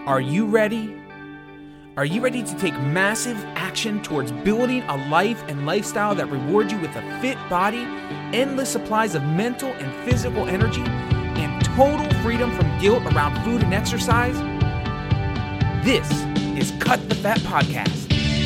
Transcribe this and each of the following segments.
Are you ready? Are you ready to take massive action towards building a life and lifestyle that rewards you with a fit body, endless supplies of mental and physical energy, and total freedom from guilt around food and exercise? This is Cut the Fat Podcast.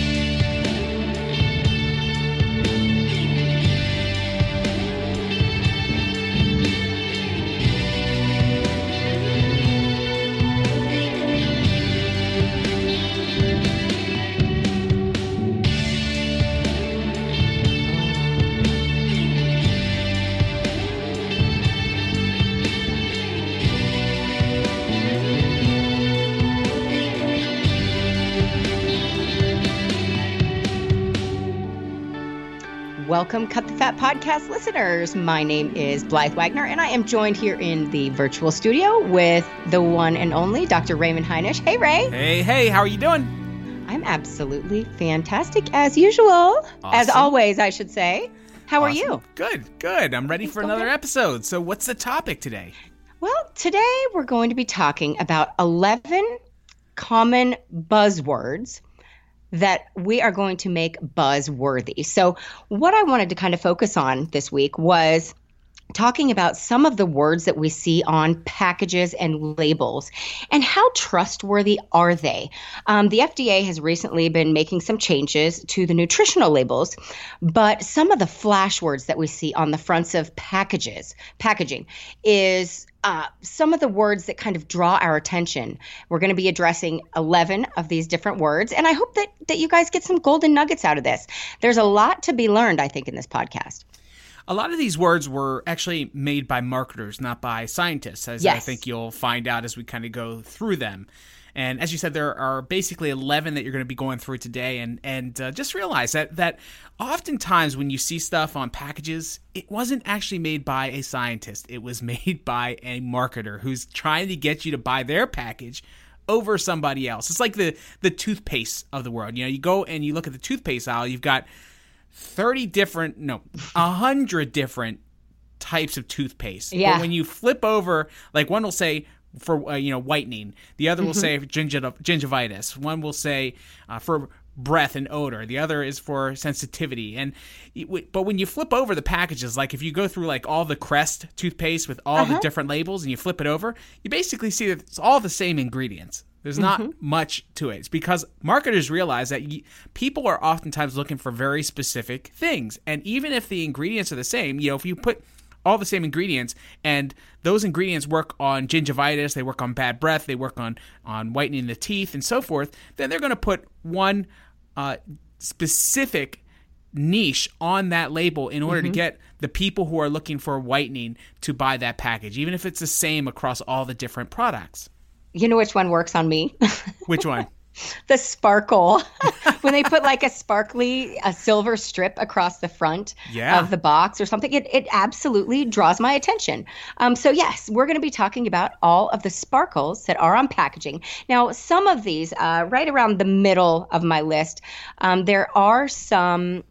Welcome, Cut the Fat Podcast listeners. My name is Blythe Wagner, and I am joined here in the virtual studio with the one and only Dr. Raymond Heinisch. Hey, Ray. Hey, how are you doing? I'm absolutely fantastic, as usual. Awesome. As always, I should say. How are you? Good. I'm ready for another episode. So what's the topic today? Well, today we're going to be talking about 11 common buzzwords that we are going to make buzzworthy. So what I wanted to kind of focus on this week was talking about some of the words that we see on packages and labels and how trustworthy are they. The FDA has recently been making some changes to the nutritional labels, but some of the flash words that we see on the fronts of packaging is some of the words that kind of draw our attention. We're going to be addressing 11 of these different words, and I hope that you guys get some golden nuggets out of this. There's a lot to be learned, I think, in this podcast. A lot of these words were actually made by marketers, not by scientists, as yes. I think you'll find out as we kind of go through them. And as you said, there are basically 11 that you're going to be going through today. And just realize that oftentimes when you see stuff on packages, it wasn't actually made by a scientist. It was made by a marketer who's trying to get you to buy their package over somebody else. It's like the toothpaste of the world. You know, you go and you look at the toothpaste aisle, you've got 100 different types of toothpaste. Yeah. But when you flip over, like one will say for whitening, the other will say gingivitis, one will say for breath and odor, the other is for sensitivity. But when you flip over the packages, like if you go through like all the Crest toothpaste with all the different labels and you flip it over, you basically see that it's all the same ingredients. There's not much to it. It's because marketers realize that people are oftentimes looking for very specific things. And even if the ingredients are the same, if you put all the same ingredients and those ingredients work on gingivitis, they work on bad breath, they work on whitening the teeth and so forth, then they're going to put one specific niche on that label in order to get the people who are looking for whitening to buy that package, even if it's the same across all the different products. You know which one works on me? Which one? The sparkle. When they put like a silver strip across the front of the box or something, it absolutely draws my attention. So yes, we're going to be talking about all of the sparkles that are on packaging. Now, some of these, right around the middle of my list, there are some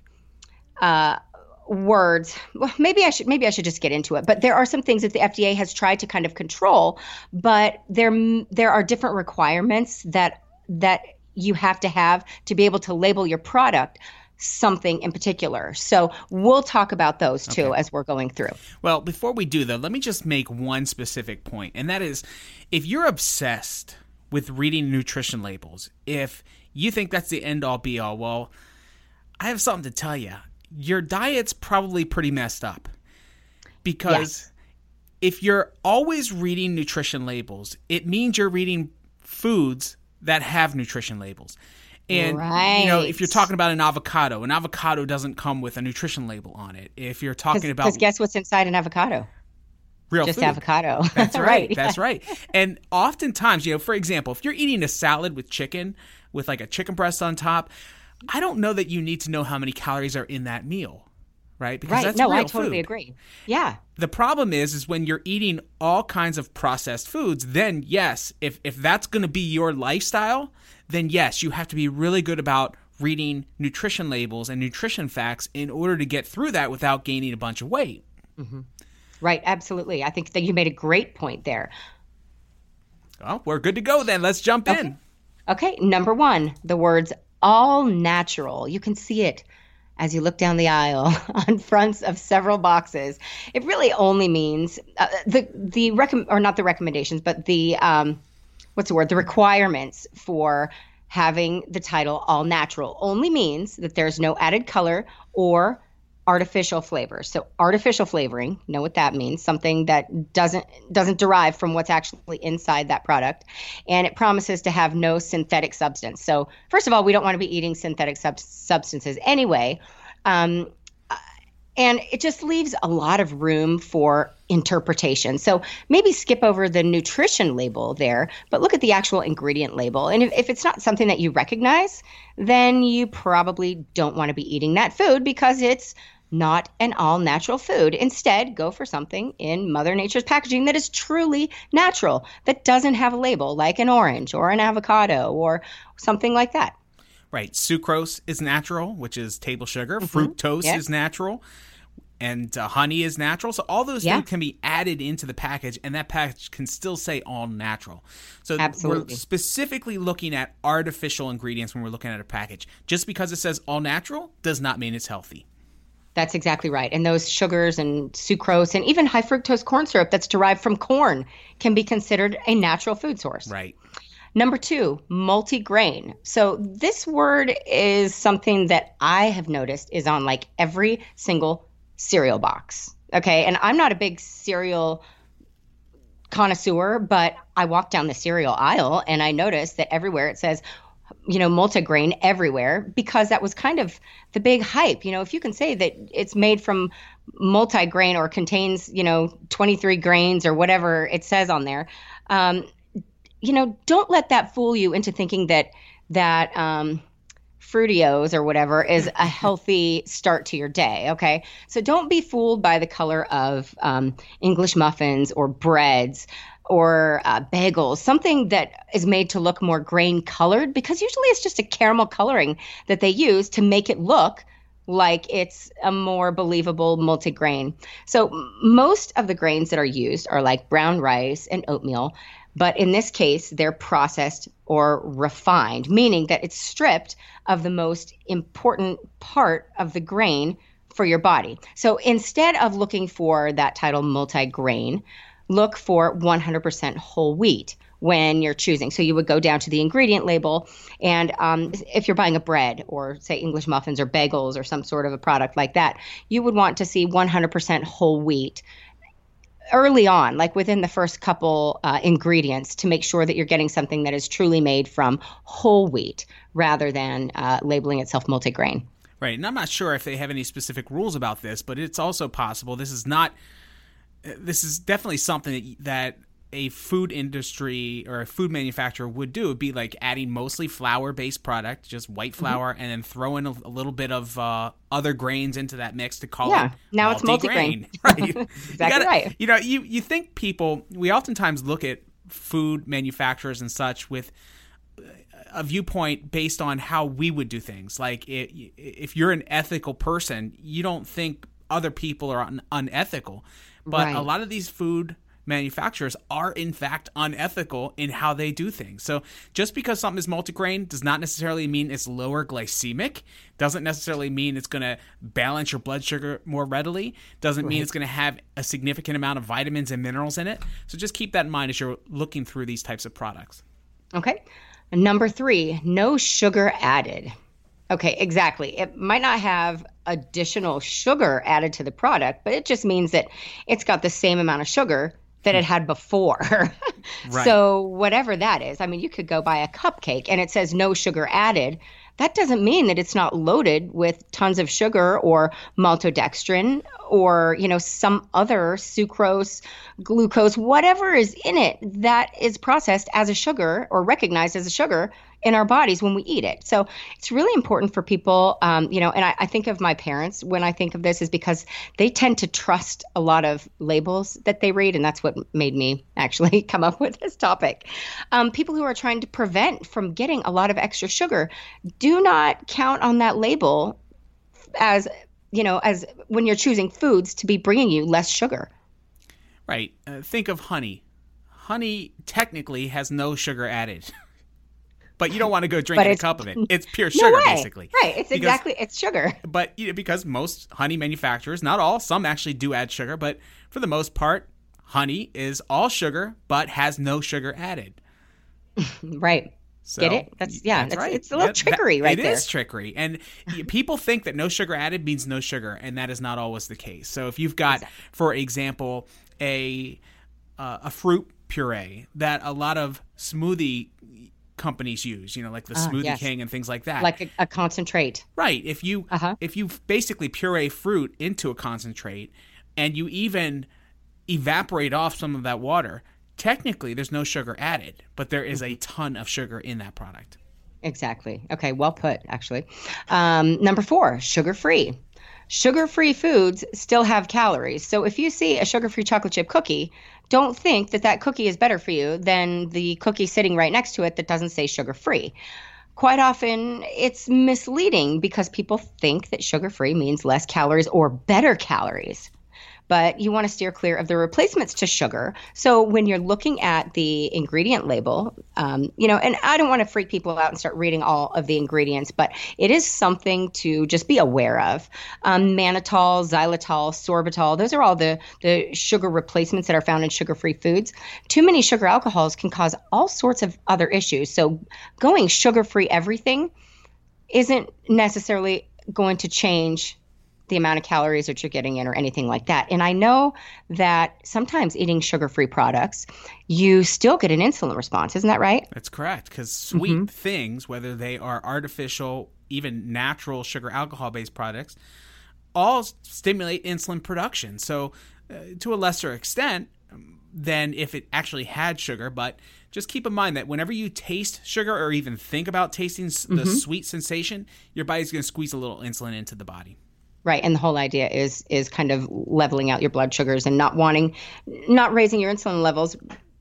words. Well, maybe I should just get into it. But there are some things that the FDA has tried to kind of control, but there are different requirements that you have to be able to label your product something in particular. So we'll talk about those too as we're going through. Well, before we do though, let me just make one specific point, and that is if you're obsessed with reading nutrition labels, if you think that's the end all be all, well, I have something to tell you. Your diet's probably pretty messed up because if you're always reading nutrition labels, it means you're reading foods that have nutrition labals. And, if you're talking about an avocado doesn't come with a nutrition label on it. If you're talking about... Because guess what's inside an avocado? Real Just food. Avocado. That's right. That's right. And oftentimes, for example, if you're eating a salad with chicken, with like a chicken breast on top, I don't know that you need to know how many calories are in that meal, right? Because that's real I totally food. agree. Yeah. The problem is when you're eating all kinds of processed foods, then yes, if that's going to be your lifestyle, then yes, you have to be really good about reading nutrition labels and nutrition facts in order to get through that without gaining a bunch of weight. Right. Absolutely. I think that you made a great point there. Oh, we're good to go then. Let's jump in. Okay, number 1, the words all natural. You can see it as you look down the aisle on fronts of several boxes. It really only means not the recommendations, but the the requirements for having the title all natural only means that there's no added color or artificial flavor. So artificial flavoring, know what that means, something that doesn't derive from what's actually inside that product. And it promises to have no synthetic substance. So first of all, we don't want to be eating synthetic substances anyway. And it just leaves a lot of room for interpretation. So maybe skip over the nutrition label there, but look at the actual ingredient label. And if it's not something that you recognize, then you probably don't want to be eating that food because it's not an all-natural food. Instead, go for something in Mother Nature's packaging that is truly natural, that doesn't have a label like an orange or an avocado or something like that. Right. Sucrose is natural, which is table sugar. Fructose is natural. And honey is natural. So all those things can be added into the package, and that package can still say all natural. So we're specifically looking at artificial ingredients when we're looking at a package. Just because it says all natural does not mean it's healthy. That's exactly right. And those sugars and sucrose and even high fructose corn syrup that's derived from corn can be considered a natural food source. Right. Number 2, multigrain. So this word is something that I have noticed is on like every single cereal box. Okay. And I'm not a big cereal connoisseur, but I walk down the cereal aisle and I notice that everywhere it says, multigrain everywhere, because that was kind of the big hype. If you can say that it's made from multigrain or contains, 23 grains or whatever it says on there, don't let that fool you into thinking that Fruitios or whatever is a healthy start to your day. Okay. So don't be fooled by the color of English muffins or breads or bagels, something that is made to look more grain colored, because usually it's just a caramel coloring that they use to make it look like it's a more believable multigrain. So most of the grains that are used are like brown rice and oatmeal, but in this case, they're processed or refined, meaning that it's stripped of the most important part of the grain for your body. So instead of looking for that title multigrain, look for 100% whole wheat when you're choosing. So you would go down to the ingredient label, and if you're buying a bread or say English muffins or bagels or some sort of a product like that, you would want to see 100% whole wheat early on, like within the first couple ingredients, to make sure that you're getting something that is truly made from whole wheat rather than labeling itself multigrain. Right. And I'm not sure if they have any specific rules about this, but it's also possible this is definitely something that a food industry or a food manufacturer would do. It'd be like adding mostly flour-based product, just white flour, and then throw in a little bit of other grains into that mix to call it now it's multigrain. Right. Exactly right. You think we oftentimes look at food manufacturers and such with a viewpoint based on how we would do things. Like if you're an ethical person, you don't think other people are unethical. But a lot of these food manufacturers are in fact unethical in how they do things. So just because something is multigrain does not necessarily mean it's lower glycemic, doesn't necessarily mean it's going to balance your blood sugar more readily, doesn't mean it's going to have a significant amount of vitamins and minerals in it. So just keep that in mind as you're looking through these types of products. Okay. Number 3, no sugar added. Okay, exactly. It might not have additional sugar added to the product, but it just means that it's got the same amount of sugar that it had before. Right. So whatever that is, I mean, you could go buy a cupcake and it says no sugar added. That doesn't mean that it's not loaded with tons of sugar or maltodextrin or, some other sucrose, glucose, whatever is in it that is processed as a sugar or recognized as a sugar in our bodies when we eat it. So it's really important for people, and I think of my parents when I think of this is because they tend to trust a lot of labels that they read. And that's what made me actually come up with this topic. People who are trying to prevent from getting a lot of extra sugar, do not count on that label as when you're choosing foods to be bringing you less sugar. Right. Think of honey. honey technically has no sugar added. But you don't want to go drinking a cup of it. It's pure sugar, basically. Right. It's sugar. But because most honey manufacturers, not all, some actually do add sugar, but for the most part, honey is all sugar, but has no sugar added. Right. So, get it? That's right. It's a little trickery there. It is trickery. And people think that no sugar added means no sugar, and that is not always the case. So if you've got, for example, a fruit puree that a lot of smoothie companies use, like the Smoothie King and things like that. Like a concentrate. Right. If you basically puree fruit into a concentrate and you even evaporate off some of that water, technically there's no sugar added, but there is a ton of sugar in that product. Exactly. Okay, well put, actually. Number 4, sugar-free. Sugar-free foods still have calories. So if you see a sugar-free chocolate chip cookie, don't think that cookie is better for you than the cookie sitting right next to it that doesn't say sugar-free. Quite often, it's misleading because people think that sugar-free means less calories or better calories. But you want to steer clear of the replacements to sugar. So when you're looking at the ingredient label, and I don't want to freak people out and start reading all of the ingredients, but it is something to just be aware of. Mannitol, xylitol, sorbitol, those are all the sugar replacements that are found in sugar-free foods. Too many sugar alcohols can cause all sorts of other issues. So going sugar-free everything isn't necessarily going to change the amount of calories that you're getting in or anything like that. And I know that sometimes eating sugar-free products, you still get an insulin response. Isn't that right? That's correct, because sweet things, whether they are artificial, even natural sugar alcohol-based products, all stimulate insulin production. So to a lesser extent than if it actually had sugar, but just keep in mind that whenever you taste sugar or even think about tasting the sweet sensation, your body's going to squeeze a little insulin into the body. Right. And the whole idea is kind of leveling out your blood sugars and not raising your insulin levels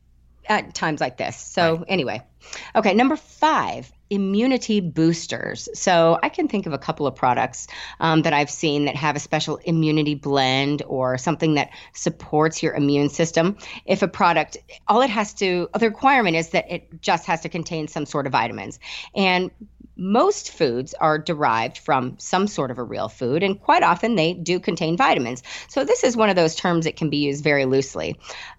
at times like this. So anyway, okay. Number 5, immunity boosters. So I can think of a couple of products that I've seen that have a special immunity blend or something that supports your immune system. If a product, the requirement is that it just has to contain some sort of vitamins. And most foods are derived from some sort of a real food, and quite often they do contain vitamins. So this is one of those terms that can be used very loosely.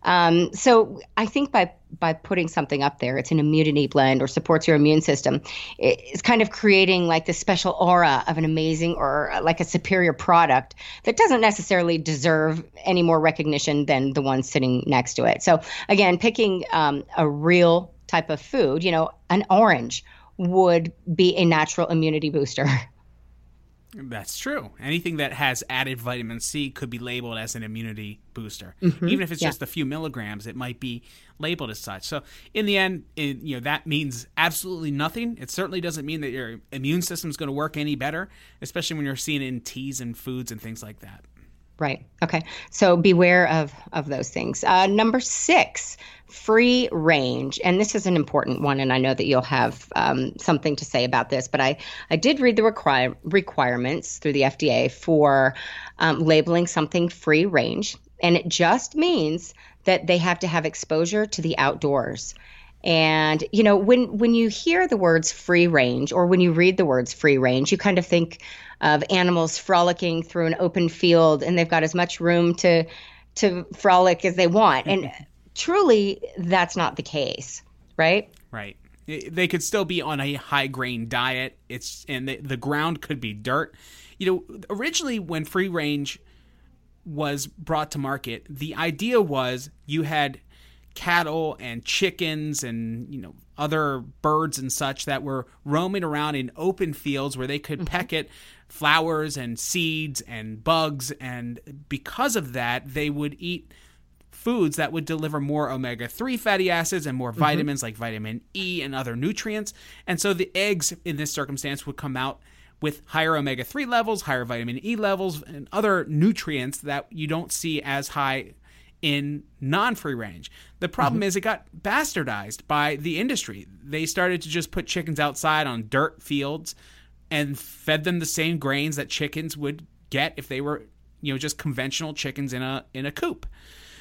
So I think by putting something up there, it's an immunity blend or supports your immune system, it's kind of creating like this special aura of an amazing or like a superior product that doesn't necessarily deserve any more recognition than the one sitting next to it. So again, picking a real type of food, an orange would be a natural immunity booster. That's true. Anything that has added vitamin C could be labeled as an immunity booster. Even if it's just a few milligrams, it might be labeled as such. So in the end, that means absolutely nothing. It certainly doesn't mean that your immune system is going to work any better, especially when you're seeing it in teas and foods and things like that. Right. Okay. So beware of those things. Number 6, free range. And this is an important one, and I know that you'll have something to say about this, but I did read the requirements through the FDA for labeling something free range. And it just means that they have to have exposure to the outdoors. And, when you hear the words free range or when you read the words free range, you kind of think of animals frolicking through an open field and they've got as much room to frolic as they want. And truly, that's not the case, right? Right. They could still be on a high grain diet. The ground could be dirt. Originally when free range was brought to market, the idea was you had cattle and chickens and other birds and such that were roaming around in open fields where they could peck at flowers and seeds and bugs, and because of that they would eat foods that would deliver more omega-3 fatty acids and more vitamins like vitamin E and other nutrients. And so the eggs in this circumstance would come out with higher omega-3 levels, higher vitamin E levels, and other nutrients that you don't see as high in non-free range. The problem is it got bastardized by the industry. They started to just put chickens outside on dirt fields and fed them the same grains that chickens would get if they were, just conventional chickens in a coop.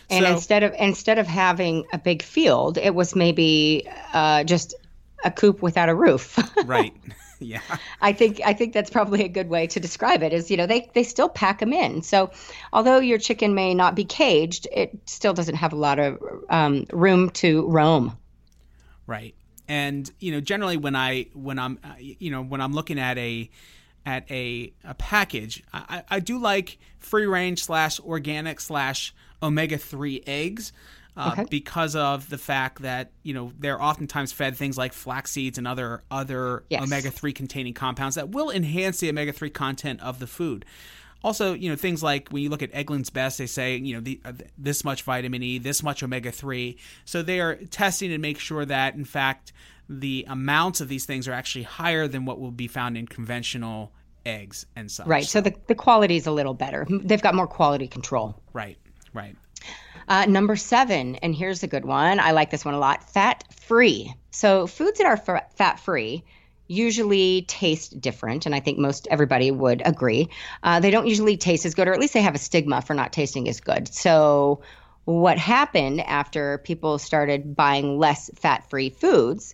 And So, instead of having a big field, it was maybe just a coop without a roof. right. Yeah. I think that's probably a good way to describe it. Is they still pack them in. So although your chicken may not be caged, it still doesn't have a lot of room to roam. Right. And generally when I'm looking at a package, I do like free range / organic / omega-3 eggs. Okay. Because of the fact that they're oftentimes fed things like flax seeds and other Yes. omega-3 containing compounds that will enhance the omega-3 content of the food. Also, things like when you look at Eggland's Best, they say this much vitamin E, this much omega-3. So they are testing to make sure that in fact the amounts of these things are actually higher than what will be found in conventional eggs and such. Right. So the quality is a little better. They've got more quality control. Right. Number 7, and here's a good one. I like this one a lot. Fat-free. So foods that are fat-free usually taste different, and I think most everybody would agree. They don't usually taste as good, or at least they have a stigma for not tasting as good. So what happened after people started buying less fat-free foods,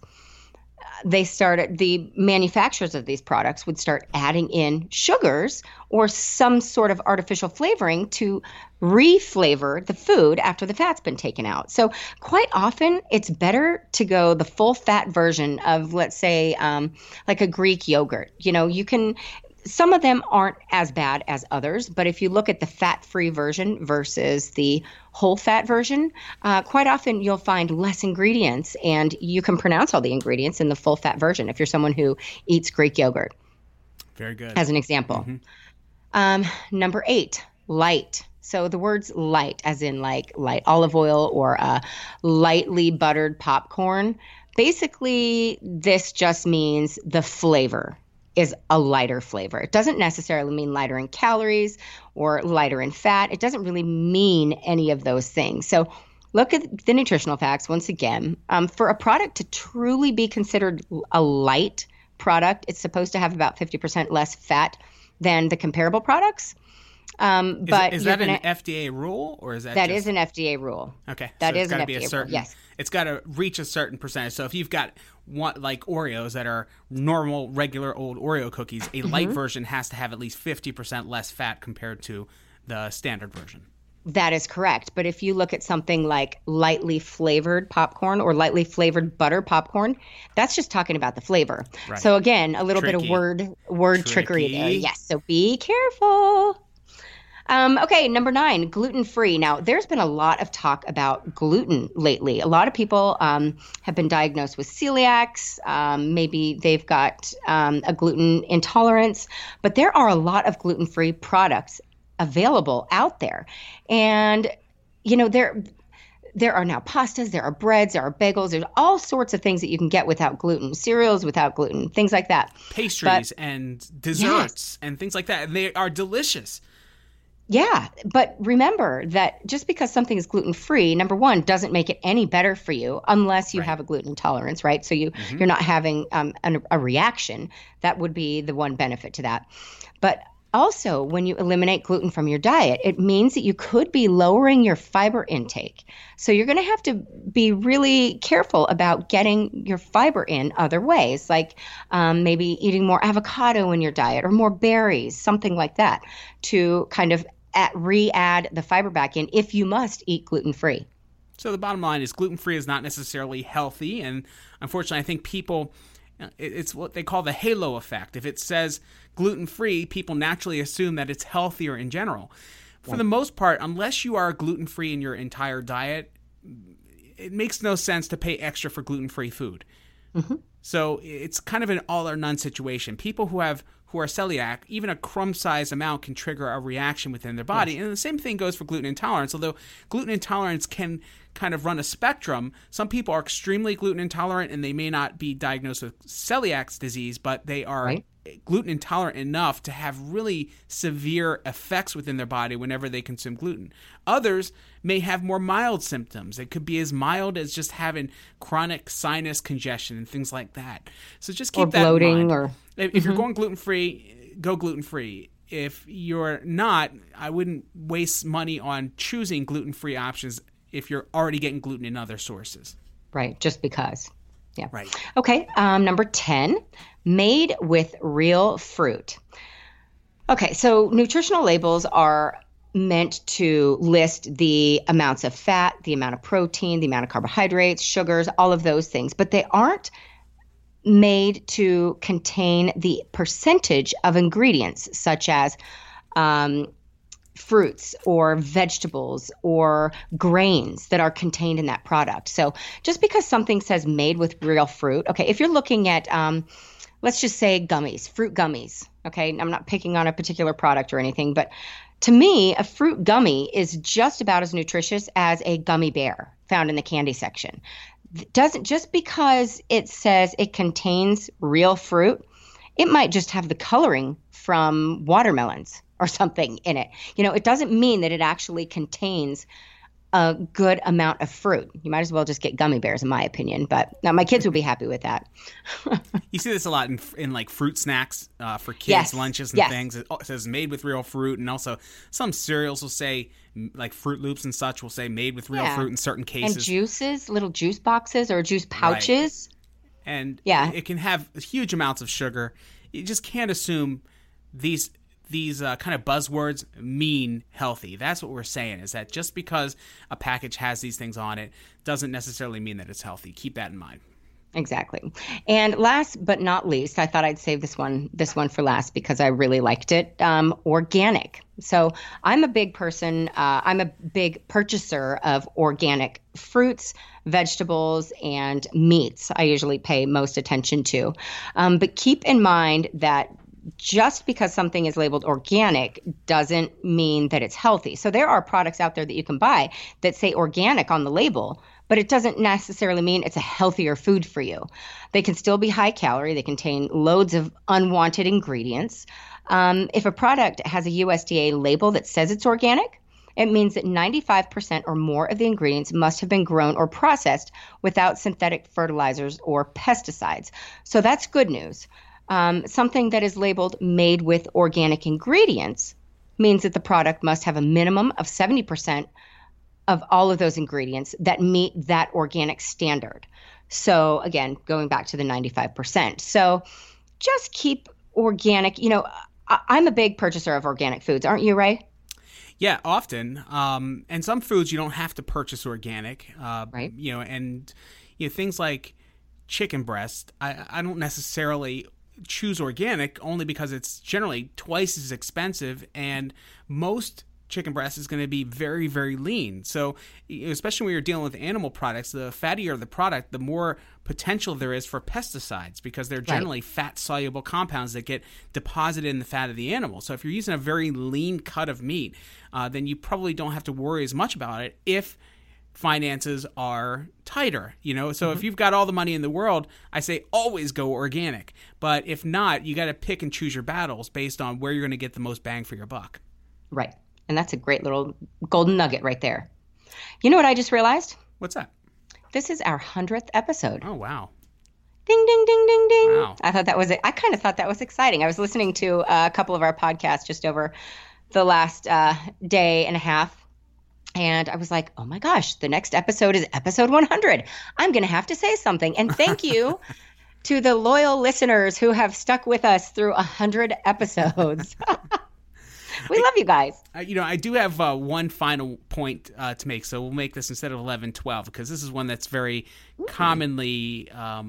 the manufacturers of these products would start adding in sugars or some sort of artificial flavoring to re-flavor the food after the fat's been taken out. So quite often it's better to go the full fat version of, let's say, like a Greek yogurt. Some of them aren't as bad as others, but if you look at the fat-free version versus the whole fat version, quite often you'll find less ingredients, and you can pronounce all the ingredients in the full fat version if you're someone who eats Greek yogurt. Very good. As an example. Number 8, light. So the words light, as in like light olive oil or lightly buttered popcorn, basically this just means the flavor is a lighter flavor. It doesn't necessarily mean lighter in calories or lighter in fat. It doesn't really mean any of those things. So look at the nutritional facts once again. For a product to truly be considered a light product, it's supposed to have about 50% less fat than the comparable products. But is that an FDA rule, or is that that is an FDA rule? Okay, that so is an FDA rule. Yes, it's got to reach a certain percentage. So if you've got one like Oreos that are normal, regular old Oreo cookies, a light version has to have at least 50% less fat compared to the standard version. That is correct. But if you look at something like lightly flavored popcorn or lightly flavored butter popcorn, that's just talking about the flavor. Right. So again, a little bit of word trickery there. Yes. So be careful. Okay, number 9, gluten-free. Now, there's been a lot of talk about gluten lately. A lot of people have been diagnosed with celiacs. Maybe they've got a gluten intolerance. But there are a lot of gluten-free products available out there. And, there are now pastas, there are breads, there are bagels, there's all sorts of things that you can get without gluten, cereals without gluten, things like that. Pastries and desserts and things like that. And they are delicious. Yeah, but remember that just because something is gluten-free, number 1, doesn't make it any better for you unless you have a gluten intolerance, right? So you're not having a reaction. That would be the one benefit to that. But also, when you eliminate gluten from your diet, it means that you could be lowering your fiber intake. So you're going to have to be really careful about getting your fiber in other ways, like maybe eating more avocado in your diet or more berries, something like that, to kind of re-add the fiber back in if you must eat gluten-free. So the bottom line is gluten-free is not necessarily healthy, and unfortunately I think people, it's what they call the halo effect. If it says gluten-free, people naturally assume that it's healthier in general. For the most part, unless you are gluten-free in your entire diet, it makes no sense to pay extra for gluten-free food. So it's kind of an all or none situation. People who are celiac, even a crumb-sized amount can trigger a reaction within their body. And the same thing goes for gluten intolerance, although gluten intolerance can kind of run a spectrum. Some people are extremely gluten intolerant and they may not be diagnosed with celiac disease, but they are gluten intolerant enough to have really severe effects within their body whenever they consume gluten. Others may have more mild symptoms. It could be as mild as just having chronic sinus congestion and things like that. So just keep that in mind. Or If you're going gluten-free, go gluten-free. if you're not, I wouldn't waste money on choosing gluten-free options if you're already getting gluten in other sources. Right, just because. Yeah. Right. Okay, number 10, made with real fruit. Okay, so nutritional labels are meant to list the amounts of fat, the amount of protein, the amount of carbohydrates, sugars, all of those things, but they aren't made to contain the percentage of ingredients such as fruits or vegetables or grains that are contained in that product. So just because something says made with real fruit, okay, if you're looking at, let's just say gummies, fruit gummies, okay, I'm not picking on a particular product or anything, but to me, a fruit gummy is just about as nutritious as a gummy bear found in the candy section. Doesn't just because it says it contains real fruit, it might just have the coloring from watermelons or something in it. It doesn't mean that it actually contains a good amount of fruit. You might as well just get gummy bears, in my opinion. But now my kids will be happy with that. You see this a lot in like fruit snacks for kids, lunches and things. It says made with real fruit, and also some cereals will say, like Fruit Loops and such, will say made with real fruit in certain cases. And juices, little juice boxes or juice pouches. Right. And it can have huge amounts of sugar. You just can't assume these kind of buzzwords mean healthy. That's what we're saying, is that just because a package has these things on it doesn't necessarily mean that it's healthy. Keep that in mind. Exactly. And last but not least, I thought I'd save this one for last because I really liked it. Organic. So I'm a big person. I'm a big purchaser of organic fruits, vegetables, and meats. I usually pay most attention to. But keep in mind that just because something is labeled organic doesn't mean that it's healthy. So there are products out there that you can buy that say organic on the label, but it doesn't necessarily mean it's a healthier food for you. They can still be high calorie. They contain loads of unwanted ingredients. If a product has a USDA label that says it's organic, it means that 95% or more of the ingredients must have been grown or processed without synthetic fertilizers or pesticides. So that's good news. Something that is labeled made with organic ingredients means that the product must have a minimum of 70% of all of those ingredients that meet that organic standard. So again, going back to the 95%. So just keep organic. I'm a big purchaser of organic foods. Aren't you, Ray? Yeah, often. And some foods you don't have to purchase organic. Right. And things like chicken breast, I don't necessarily choose organic only because it's generally twice as expensive, and most chicken breast is going to be very, very lean. So especially when you're dealing with animal products, the fattier the product, the more potential there is for pesticides, because they're generally fat-soluble compounds that get deposited in the fat of the animal. So if you're using a very lean cut of meat, then you probably don't have to worry as much about it if finances are tighter, So if you've got all the money in the world, I say always go organic. But if not, you got to pick and choose your battles based on where you're going to get the most bang for your buck. Right. And that's a great little golden nugget right there. You know what I just realized? What's that? This is our 100th episode. Oh, wow. Ding, ding, ding, ding, ding. Wow. I kind of thought that was exciting. I was listening to a couple of our podcasts just over the last day and a half. And I was like, oh my gosh, the next episode is episode 100. I'm going to have to say something. And thank you to the loyal listeners who have stuck with us through 100 episodes. We love you guys. I do have one final point to make. So we'll make this instead of 11, 12, because this is one that's very commonly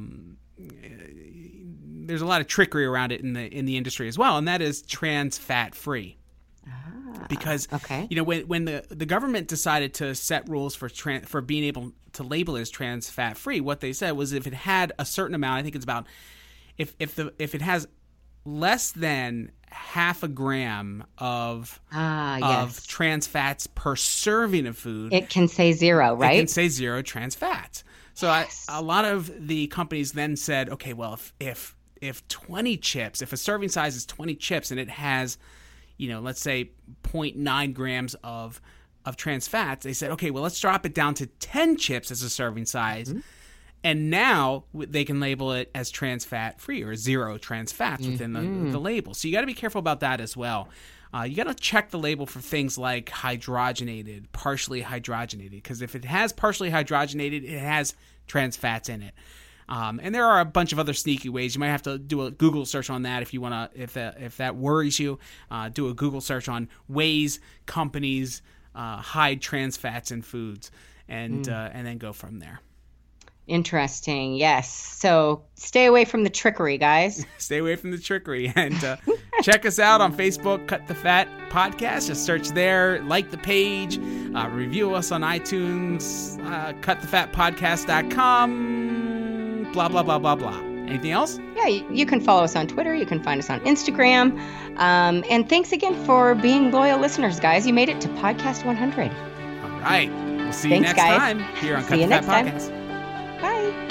there's a lot of trickery around it in the industry as well, and that is trans fat free. Because when the government decided to set rules for being able to label it as trans fat free, what they said was if it had a certain amount, I think it's about if it has less than half a gram of trans fats per serving of food, it can say 0, right? It can say 0 trans fats. So a lot of the companies then said, okay, well, if 20 chips, if a serving size is 20 chips and it has, let's say 0.9 grams of trans fats, they said, okay, well, let's drop it down to 10 chips as a serving size. Mm-hmm. And now they can label it as trans fat free or zero trans fats within the label. So you got to be careful about that as well. You got to check the label for things like hydrogenated, partially hydrogenated, because if it has partially hydrogenated, it has trans fats in it. And there are a bunch of other sneaky ways. You might have to do a Google search on that if you want to. If that worries you, do a Google search on ways companies hide trans fats in foods, and then go from there. Interesting. Yes. So stay away from the trickery, guys. Stay away from the trickery. And check us out on Facebook, Cut the Fat Podcast. Just search there, like the page, review us on iTunes, cutthefatpodcast.com, blah, blah, blah, blah, blah. Anything else? Yeah, you can follow us on Twitter. You can find us on Instagram. And thanks again for being loyal listeners, guys. You made it to Podcast 100. All right. We'll see you next time here on Cut the Fat Podcast. Bye.